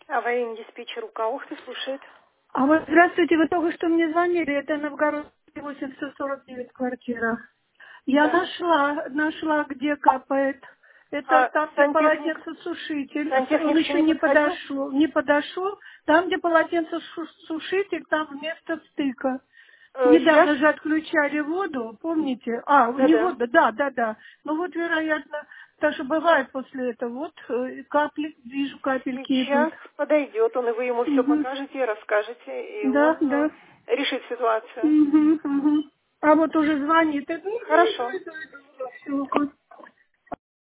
Аварийный диспетчер УК Ухты слушает. А вот здравствуйте, вы только что мне звонили, это Новгород 849 квартира. Я Да. нашла, где капает. Это А там, где сантехник, полотенцесушитель, он сантехник еще еще не подходил? не подошел. Там, где полотенцесушитель, там вместо стыка. Сейчас? Недавно же отключали воду, помните? А, не Да-да. воду, да. Ну вот, вероятно, даже бывает после этого. Вот капли, вижу, капельки идут. Сейчас подойдет он, и вы ему все Мгм. покажете и расскажете, и Да, он да. решит ситуацию. Мгм. А вот уже звонит. Хорошо. Все.